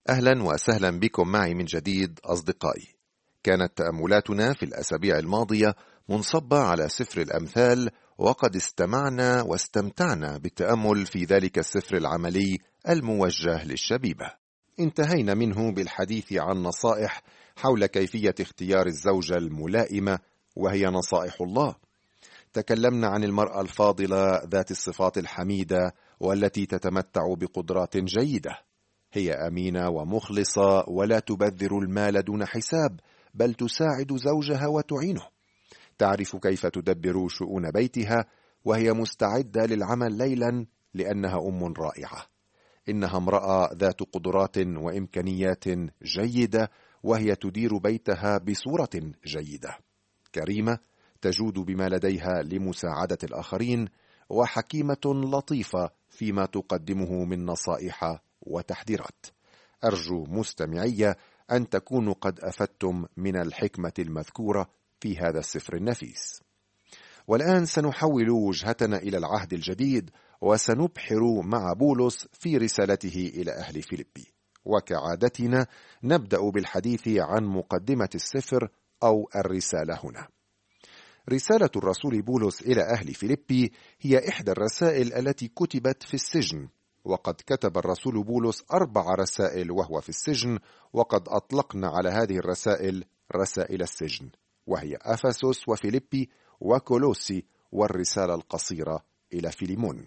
أهلا وسهلا بكم معي من جديد أصدقائي. كانت تأملاتنا في الأسابيع الماضية منصبة على سفر الأمثال، وقد استمعنا واستمتعنا بالتأمل في ذلك السفر العملي الموجه للشبيبة. انتهينا منه بالحديث عن نصائح حول كيفية اختيار الزوجة الملائمة، وهي نصائح الله. تكلمنا عن المرأة الفاضلة ذات الصفات الحميدة والتي تتمتع بقدرات جيدة. هي أمينة ومخلصة ولا تبذر المال دون حساب، بل تساعد زوجها وتعينه. تعرف كيف تدبر شؤون بيتها، وهي مستعدة للعمل ليلا لأنها أم رائعة. إنها امرأة ذات قدرات وإمكانيات جيدة، وهي تدير بيتها بصورة جيدة. كريمة، تجود بما لديها لمساعدة الآخرين، وحكيمة لطيفة فيما تقدمه من نصائح وتحذيرات. أرجو مستمعي أن تكونوا قد أفدتم من الحكمة المذكورة في هذا السفر النفيس. والآن سنحول وجهتنا إلى العهد الجديد، وسنبحر مع بولس في رسالته إلى أهل فيلبي. وكعادتنا نبدأ بالحديث عن مقدمة السفر أو الرسالة. هنا رسالة الرسول بولس إلى أهل فيلبي هي إحدى الرسائل التي كتبت في السجن، وقد كتب الرسول بولس 4 رسائل وهو في السجن، وقد أطلقنا على هذه الرسائل رسائل السجن، وهي أفسس وفيلبي وكولوسي والرسالة القصيرة إلى فيليمون.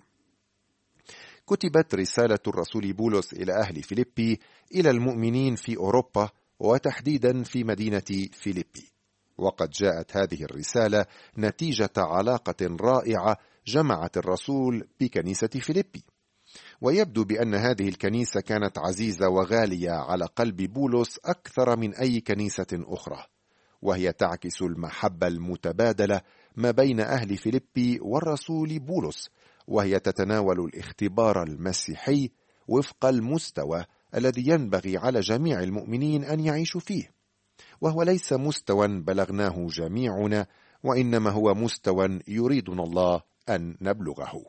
كتبت رسالة الرسول بولس إلى أهل فيلبي إلى المؤمنين في أوروبا، وتحديدا في مدينة فيلبي. وقد جاءت هذه الرسالة نتيجة علاقة رائعة جمعت الرسول بكنيسة فيلبي. ويبدو بأن هذه الكنيسة كانت عزيزة وغالية على قلب بولس أكثر من أي كنيسة أخرى، وهي تعكس المحبة المتبادلة ما بين أهل فيلبي والرسول بولس، وهي تتناول الاختبار المسيحي وفق المستوى الذي ينبغي على جميع المؤمنين أن يعيشوا فيه، وهو ليس مستوى بلغناه جميعنا، وإنما هو مستوى يريدنا الله أن نبلغه.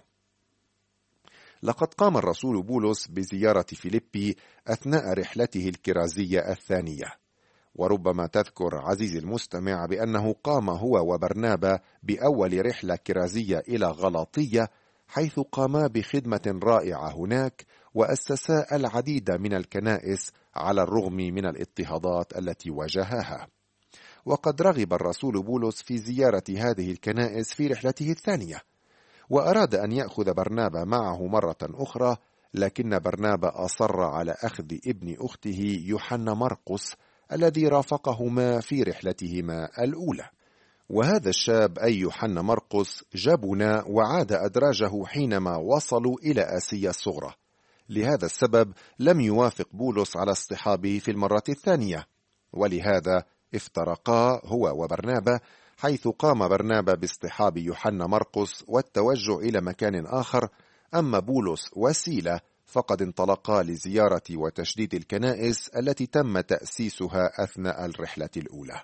لقد قام الرسول بولس بزيارة فيلبي أثناء رحلته الكرازية الثانية، وربما تذكر عزيزي المستمع بأنه قام هو وبرنابا بأول رحلة كرازية إلى غلاطية، حيث قاما بخدمة رائعة هناك، وأسسا العديد من الكنائس على الرغم من الاضطهادات التي واجهاها. وقد رغب الرسول بولس في زيارة هذه الكنائس في رحلته الثانية، وأراد أن يأخذ برنابا معه مرة أخرى، لكن برنابا أصر على أخذ ابن أخته يوحنا مرقس الذي رافقهما في رحلتهما الأولى. وهذا الشاب أي يوحنا مرقس جبن وعاد أدراجه حينما وصلوا إلى آسيا الصغرى. لهذا السبب لم يوافق بولس على اصطحابه في المرة الثانية، ولهذا افترقا هو وبرنابا، حيث قام برنابا باصطحاب يوحنا مرقس والتوجه إلى مكان آخر، أما بولس وسيلة فقد انطلقا لزيارة وتشديد الكنائس التي تم تأسيسها أثناء الرحلة الأولى.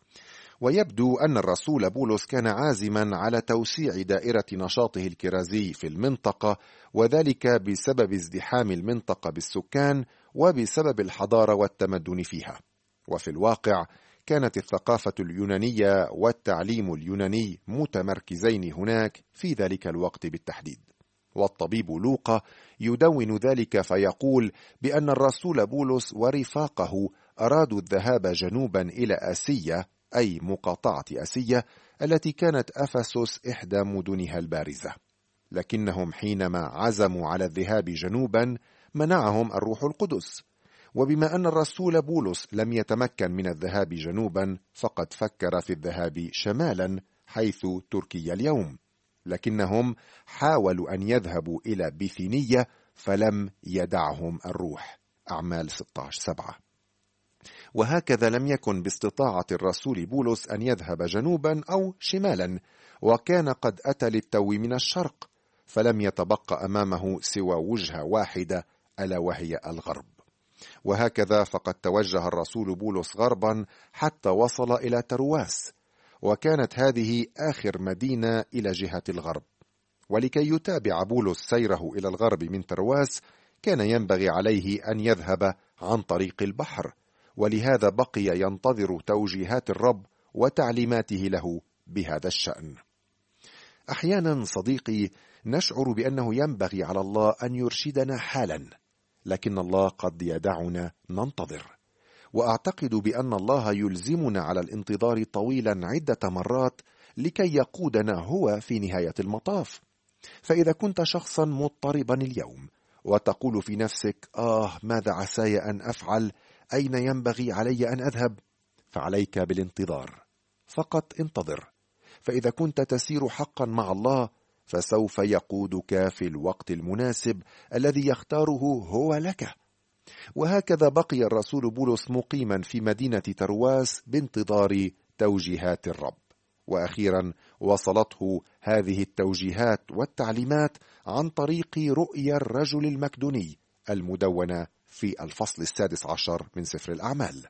ويبدو أن الرسول بولس كان عازما على توسيع دائرة نشاطه الكرازي في المنطقة، وذلك بسبب ازدحام المنطقة بالسكان وبسبب الحضارة والتمدن فيها. وفي الواقع كانت الثقافة اليونانية والتعليم اليوناني متمركزين هناك في ذلك الوقت بالتحديد. والطبيب لوقا يدون ذلك فيقول بأن الرسول بولس ورفاقه أرادوا الذهاب جنوبا إلى آسيا، أي مقاطعة آسيا التي كانت أفسس إحدى مدنها البارزة، لكنهم حينما عزموا على الذهاب جنوبا منعهم الروح القدس. وبما أن الرسول بولس لم يتمكن من الذهاب جنوبا، فقد فكر في الذهاب شمالا حيث تركيا اليوم، لكنهم حاولوا أن يذهبوا إلى بيثينية فلم يدعهم الروح. أعمال 16:7. وهكذا لم يكن باستطاعة الرسول بولس أن يذهب جنوبا أو شمالا، وكان قد أتى للتو من الشرق، فلم يتبقى أمامه سوى وجهة واحدة ألا وهي الغرب. وهكذا فقد توجه الرسول بولس غربا حتى وصل إلى ترواس، وكانت هذه آخر مدينة إلى جهة الغرب. ولكي يتابع بولس سيره إلى الغرب من ترواس كان ينبغي عليه أن يذهب عن طريق البحر، ولهذا بقي ينتظر توجيهات الرب وتعليماته له بهذا الشأن. أحيانا صديقي نشعر بأنه ينبغي على الله أن يرشدنا حالا، لكن الله قد يدعنا ننتظر، وأعتقد بأن الله يلزمنا على الانتظار طويلا عدة مرات لكي يقودنا هو في نهاية المطاف. فإذا كنت شخصا مضطربا اليوم وتقول في نفسك ماذا عساي أن أفعل؟ أين ينبغي علي أن أذهب؟ فعليك بالانتظار، فقط انتظر. فإذا كنت تسير حقا مع الله فسوف يقودك في الوقت المناسب الذي يختاره هو لك. وهكذا بقي الرسول بولس مقيما في مدينة ترواس بانتظار توجيهات الرب، وأخيرا وصلته هذه التوجيهات والتعليمات عن طريق رؤيا الرجل المكدوني المدونة في الفصل 16 من سفر الأعمال.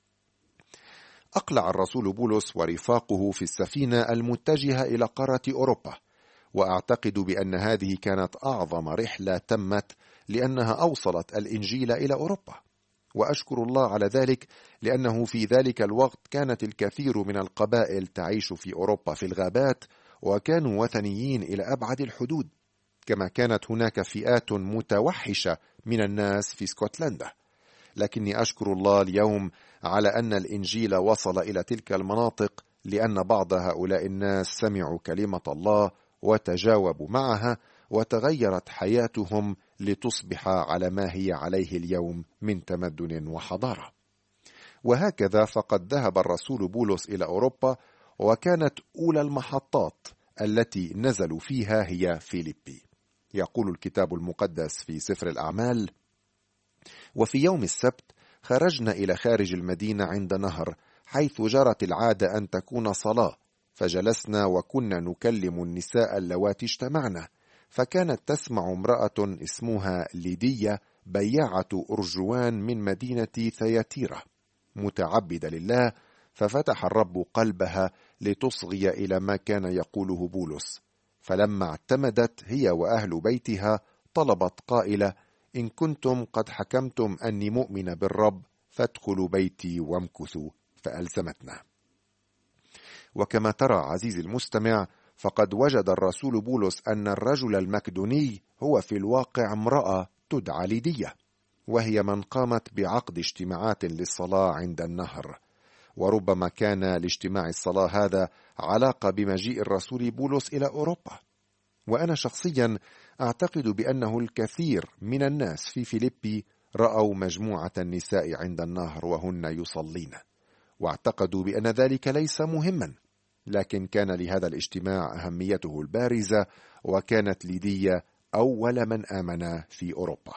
أقلع الرسول بولس ورفاقه في السفينة المتجهة إلى قارة أوروبا، وأعتقد بأن هذه كانت أعظم رحلة تمت، لأنها أوصلت الإنجيل إلى أوروبا. وأشكر الله على ذلك، لأنه في ذلك الوقت كانت الكثير من القبائل تعيش في أوروبا في الغابات، وكانوا وثنيين إلى أبعد الحدود، كما كانت هناك فئات متوحشة من الناس في اسكتلندا. لكني أشكر الله اليوم على أن الإنجيل وصل إلى تلك المناطق، لأن بعض هؤلاء الناس سمعوا كلمة الله وتجاوبوا معها، وتغيرت حياتهم لتصبح على ما هي عليه اليوم من تمدن وحضارة. وهكذا فقد ذهب الرسول بولس إلى أوروبا، وكانت أولى المحطات التي نزلوا فيها هي فيليبي. يقول الكتاب المقدس في سفر الأعمال: وفي يوم السبت خرجنا إلى خارج المدينة عند نهر، حيث جرت العادة أن تكون صلاة، فجلسنا وكنا نكلم النساء اللواتي اجتمعنا. فكانت تسمع امرأة اسمها ليدية بياعة أرجوان من مدينة ثياتيرا متعبدة لله، ففتح الرب قلبها لتصغي إلى ما كان يقوله بولس. فلما اعتمدت هي وأهل بيتها طلبت قائلة: إن كنتم قد حكمتم أني مؤمنة بالرب فادخلوا بيتي وامكثوا. فألزمتنا. وكما ترى عزيزي المستمع، فقد وجد الرسول بولس أن الرجل المكدوني هو في الواقع امرأة تدعى ليدية، وهي من قامت بعقد اجتماعات للصلاة عند النهر. وربما كان لاجتماع الصلاة هذا علاقة بمجيء الرسول بولس إلى أوروبا. وأنا شخصيا أعتقد بأنه الكثير من الناس في فيليبي رأوا مجموعة النساء عند النهر وهن يصلين، واعتقدوا بأن ذلك ليس مهما، لكن كان لهذا الاجتماع أهميته البارزة، وكانت ليدية أول من آمن في أوروبا.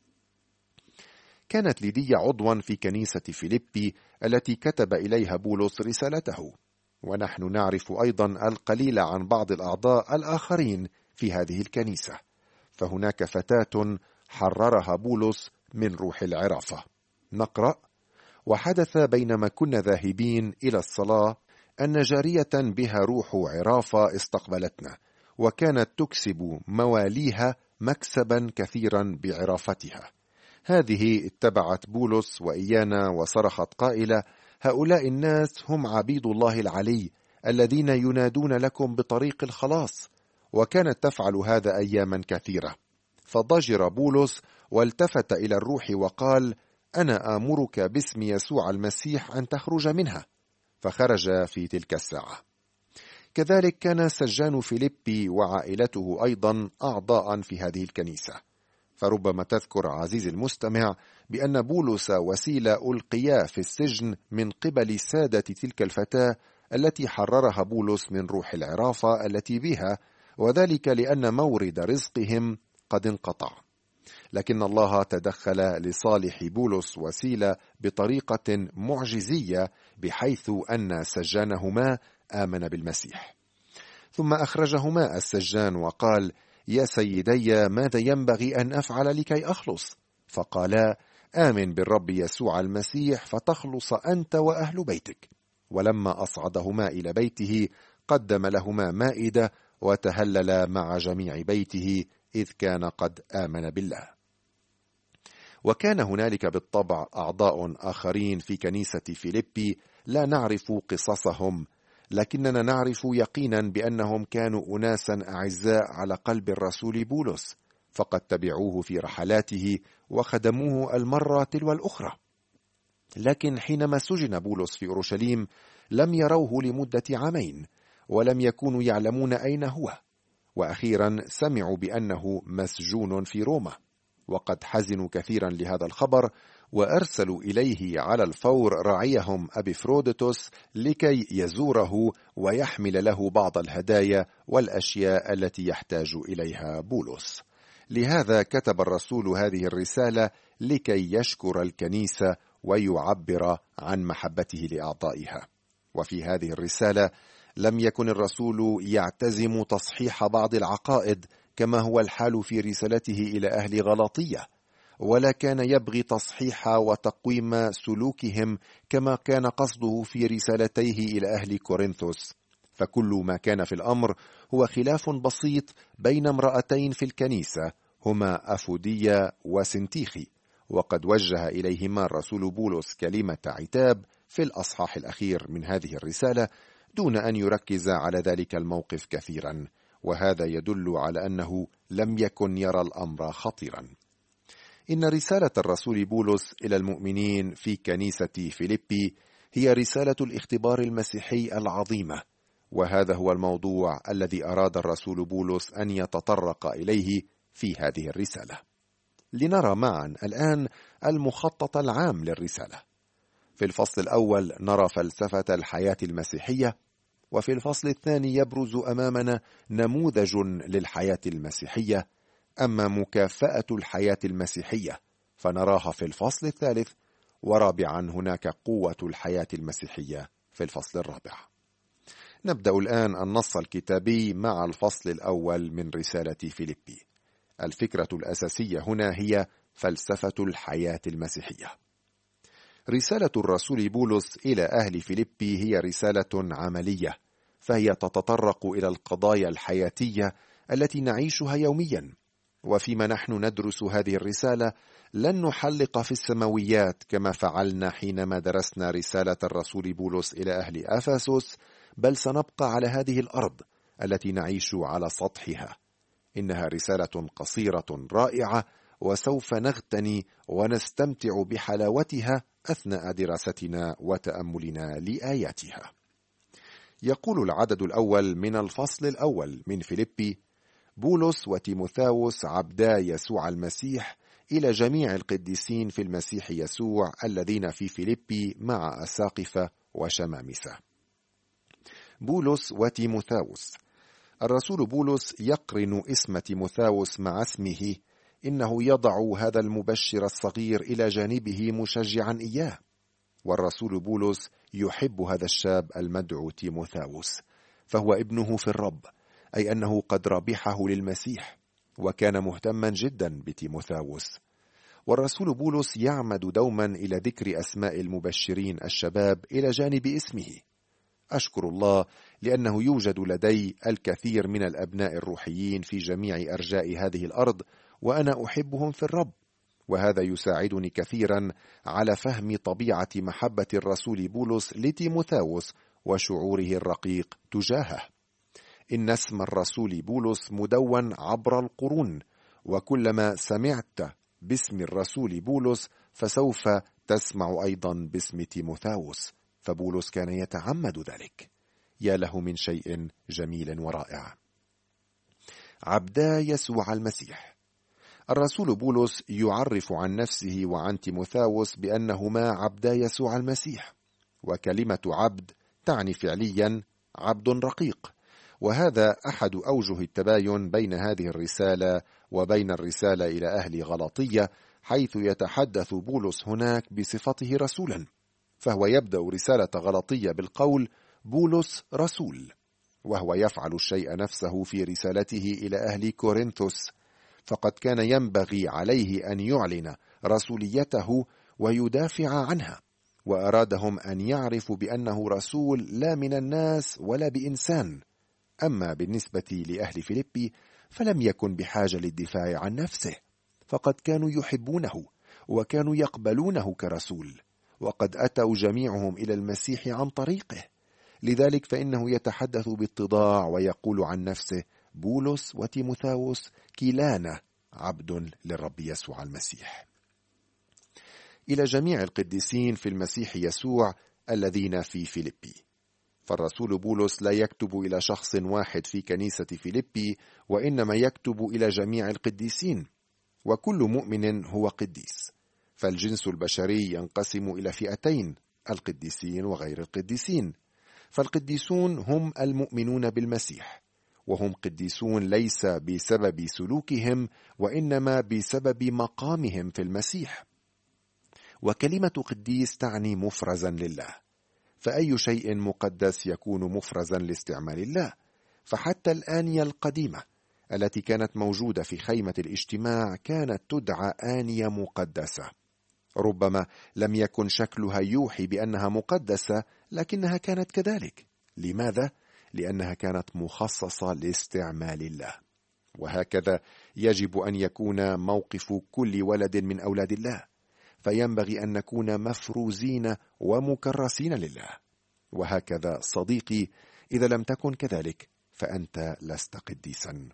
كانت ليدية عضوا في كنيسة فيليبي التي كتب إليها بولس رسالته، ونحن نعرف أيضا القليل عن بعض الأعضاء الآخرين في هذه الكنيسة. فهناك فتاة حررها بولس من روح العرافة. نقرأ: وحدث بينما كنا ذاهبين إلى الصلاة أن جارية بها روح عرافة استقبلتنا، وكانت تكسب مواليها مكسبا كثيرا بعرافتها. هذه اتبعت بولس وإيانا وصرخت قائلة: هؤلاء الناس هم عبيد الله العلي الذين ينادون لكم بطريق الخلاص. وكانت تفعل هذا أياما كثيرة. فضجر بولس والتفت إلى الروح وقال: أنا آمرك باسم يسوع المسيح أن تخرج منها. فخرج في تلك الساعة. كذلك كان سجان فيليبي وعائلته أيضا أعضاء في هذه الكنيسة. فربما تذكر عزيزي المستمع بأن بولس وسيلة ألقيا في السجن من قبل سادة تلك الفتاة التي حررها بولس من روح العرافة التي بها، وذلك لأن مورد رزقهم قد انقطع. لكن الله تدخل لصالح بولس وسيلة بطريقة معجزية، بحيث أن سجانهما آمن بالمسيح. ثم أخرجهما السجان وقال: يا سيدي، ماذا ينبغي أن أفعل لكي أخلص؟ فقالا: آمن بالرب يسوع المسيح فتخلص أنت وأهل بيتك. ولما أصعدهما إلى بيته قدم لهما مائدة، وتهلل مع جميع بيته، إذ كان قد آمن بالله. وكان هنالك بالطبع أعضاء آخرين في كنيسة فيليبي لا نعرف قصصهم، لكننا نعرف يقينا بأنهم كانوا أناسا أعزاء على قلب الرسول بولس، فقد تبعوه في رحلاته وخدموه المرة تلو الأخرى. لكن حينما سجن بولس في أورشليم لم يروه لمدة عامين، ولم يكونوا يعلمون أين هو، وأخيرا سمعوا بأنه مسجون في روما، وقد حزنوا كثيرا لهذا الخبر، وأرسلوا إليه على الفور راعيهم أبيفروديتوس لكي يزوره ويحمل له بعض الهدايا والأشياء التي يحتاج إليها بولس. لهذا كتب الرسول هذه الرسالة لكي يشكر الكنيسة ويعبر عن محبته لأعضائها. وفي هذه الرسالة لم يكن الرسول يعتزم تصحيح بعض العقائد كما هو الحال في رسالته إلى أهل غلاطية، ولا كان يبغي تصحيح وتقويم سلوكهم كما كان قصده في رسالتيه إلى أهل كورنثوس، فكل ما كان في الأمر هو خلاف بسيط بين امرأتين في الكنيسة هما أفودية وسنتيخي، وقد وجه إليهما الرسول بولس كلمة عتاب في الأصحاح الأخير من هذه الرسالة دون أن يركز على ذلك الموقف كثيرا، وهذا يدل على أنه لم يكن يرى الأمر خطيرا. إن رسالة الرسول بولس إلى المؤمنين في كنيسة فيليبي هي رسالة الاختبار المسيحي العظيمة، وهذا هو الموضوع الذي أراد الرسول بولس أن يتطرق إليه في هذه الرسالة. لنرى معا الآن المخطط العام للرسالة. في الفصل الأول نرى فلسفة الحياة المسيحية، وفي الفصل الثاني يبرز أمامنا نموذج للحياة المسيحية، أما مكافأة الحياة المسيحية فنراها في الفصل الثالث، ورابعا هناك قوة الحياة المسيحية في الفصل الرابع. نبدأ الآن النص الكتابي مع الفصل الأول من رسالة فيليبي. الفكرة الأساسية هنا هي فلسفة الحياة المسيحية. رسالة الرسول بولس إلى أهل فيليبي هي رسالة عملية، فهي تتطرق إلى القضايا الحياتية التي نعيشها يوميا. وفيما نحن ندرس هذه الرسالة لن نحلق في السماويات كما فعلنا حينما درسنا رسالة الرسول بولس إلى أهل أفسس، بل سنبقى على هذه الأرض التي نعيش على سطحها. إنها رسالة قصيرة رائعة، وسوف نغتني ونستمتع بحلاوتها أثناء دراستنا وتأملنا لآياتها. يقول العدد الأول من الفصل الأول من فيليبي: بولس وتيموثاوس عبدا يسوع المسيح إلى جميع القديسين في المسيح يسوع الذين في فيليبي مع أساقفة وشمامسة. بولس وتيموثاوس. الرسول بولس يقرن اسم تيموثاوس مع اسمه، إنه يضع هذا المبشر الصغير إلى جانبه مشجعا إياه، والرسول بولس يحب هذا الشاب المدعو تيموثاوس، فهو ابنه في الرب، أي أنه قد ربحه للمسيح، وكان مهتما جدا بتيموثاوس. والرسول بولس يعمد دوما إلى ذكر أسماء المبشرين الشباب إلى جانب اسمه. أشكر الله لأنه يوجد لدي الكثير من الأبناء الروحيين في جميع أرجاء هذه الأرض، وأنا أحبهم في الرب، وهذا يساعدني كثيرا على فهم طبيعة محبة الرسول بولس لتيموثاوس وشعوره الرقيق تجاهه. إن اسم الرسول بولس مدون عبر القرون، وكلما سمعت باسم الرسول بولس فسوف تسمع أيضا باسم تيموثاوس، فبولس كان يتعمد ذلك. يا له من شيء جميل ورائع. عبدا يسوع المسيح. الرسول بولس يعرف عن نفسه وعن تيموثاوس بأنهما عبدا يسوع المسيح، وكلمة عبد تعني فعليا عبد رقيق، وهذا أحد أوجه التباين بين هذه الرسالة وبين الرسالة إلى أهل غلاطية، حيث يتحدث بولس هناك بصفته رسولا، فهو يبدأ رسالة غلاطية بالقول بولس رسول، وهو يفعل الشيء نفسه في رسالته إلى أهل كورنثوس، فقد كان ينبغي عليه أن يعلن رسوليته ويدافع عنها، وأرادهم أن يعرفوا بأنه رسول لا من الناس ولا بإنسان. أما بالنسبة لأهل فيليبي فلم يكن بحاجة للدفاع عن نفسه، فقد كانوا يحبونه وكانوا يقبلونه كرسول، وقد أتوا جميعهم إلى المسيح عن طريقه. لذلك فإنه يتحدث باتضاع ويقول عن نفسه: بولس وتيموثاوس كلانا عبد للرب يسوع المسيح. إلى جميع القديسين في المسيح يسوع الذين في فيليبي. فالرسول بولس لا يكتب إلى شخص واحد في كنيسة فيليبي، وإنما يكتب إلى جميع القديسين، وكل مؤمن هو قديس. فالجنس البشري ينقسم إلى فئتين: القديسين وغير القديسين. فالقديسون هم المؤمنون بالمسيح، وهم قديسون ليس بسبب سلوكهم، وإنما بسبب مقامهم في المسيح. وكلمة قديس تعني مفرزا لله، فأي شيء مقدس يكون مفرزا لاستعمال الله. فحتى الآنية القديمة التي كانت موجودة في خيمة الاجتماع كانت تدعى آنية مقدسة. ربما لم يكن شكلها يوحي بأنها مقدسة، لكنها كانت كذلك. لماذا؟ لأنها كانت مخصصة لاستعمال الله. وهكذا يجب أن يكون موقف كل ولد من أولاد الله، فينبغي أن نكون مفروزين ومكرسين لله. وهكذا صديقي، إذا لم تكن كذلك فأنت لست قديسا.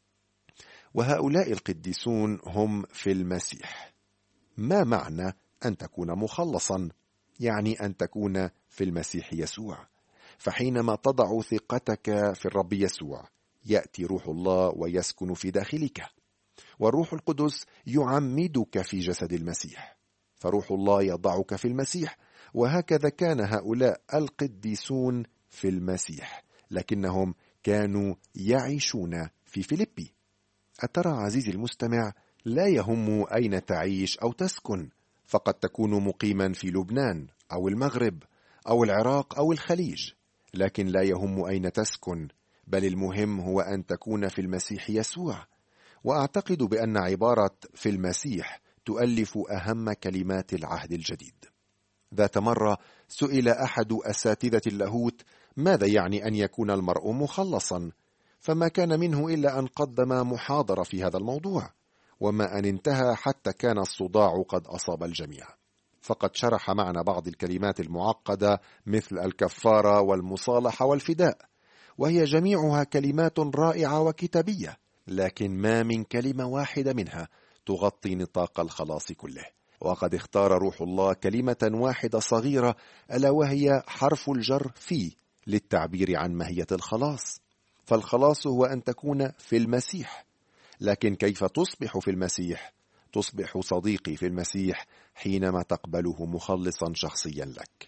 وهؤلاء القديسون هم في المسيح. ما معنى أن تكون مخلصا؟ يعني أن تكون في المسيح يسوع. فحينما تضع ثقتك في الرب يسوع يأتي روح الله ويسكن في داخلك، والروح القدس يعمدك في جسد المسيح، فروح الله يضعك في المسيح. وهكذا كان هؤلاء القديسون في المسيح، لكنهم كانوا يعيشون في فيليبي. أترى عزيزي المستمع، لا يهم أين تعيش أو تسكن، فقد تكون مقيما في لبنان أو المغرب أو العراق أو الخليج، لكن لا يهم أين تسكن، بل المهم هو أن تكون في المسيح يسوع. وأعتقد بأن عبارة في المسيح تؤلف أهم كلمات العهد الجديد. ذات مرة سئل أحد أساتذة اللاهوت: ماذا يعني أن يكون المرء مخلصا؟ فما كان منه إلا أن قدم محاضرة في هذا الموضوع، وما أن انتهى حتى كان الصداع قد أصاب الجميع. فقد شرح معنا بعض الكلمات المعقدة مثل الكفارة والمصالحة والفداء، وهي جميعها كلمات رائعة وكتابية، لكن ما من كلمة واحدة منها تغطي نطاق الخلاص كله. وقد اختار روح الله كلمة واحدة صغيرة، ألا وهي حرف الجر في، للتعبير عن ماهية الخلاص. فالخلاص هو أن تكون في المسيح. لكن كيف تصبح في المسيح؟ تصبح صديقي في المسيح حينما تقبله مخلصا شخصيا لك.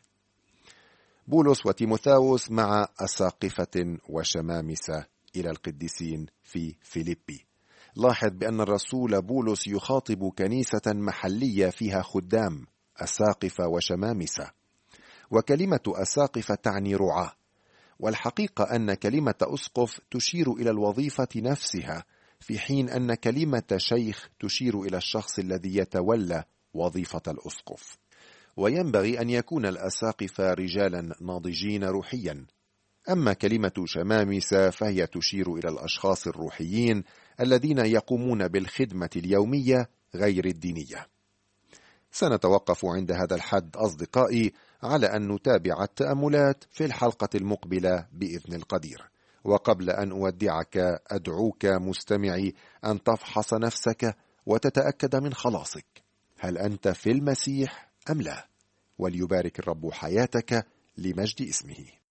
بولس وتيموثاوس مع أساقفة وشمامسة إلى القديسين في فيليبي. لاحظ بأن الرسول بولس يخاطب كنيسة محلية فيها خدام، أساقفة وشمامسة. وكلمة أساقفة تعني رعاة، والحقيقة أن كلمة أسقف تشير إلى الوظيفة نفسها، في حين أن كلمة شيخ تشير إلى الشخص الذي يتولى وظيفة الأسقف. وينبغي أن يكون الأساقفة رجالا ناضجين روحيا. أما كلمة شمامسة فهي تشير إلى الأشخاص الروحيين الذين يقومون بالخدمة اليومية غير الدينية. سنتوقف عند هذا الحد أصدقائي، على أن نتابع التأملات في الحلقة المقبلة بإذن القدير. وقبل أن أودعك أدعوك مستمعي أن تفحص نفسك وتتأكد من خلاصك. هل أنت في المسيح أم لا؟ وليبارك الرب حياتك لمجد اسمه.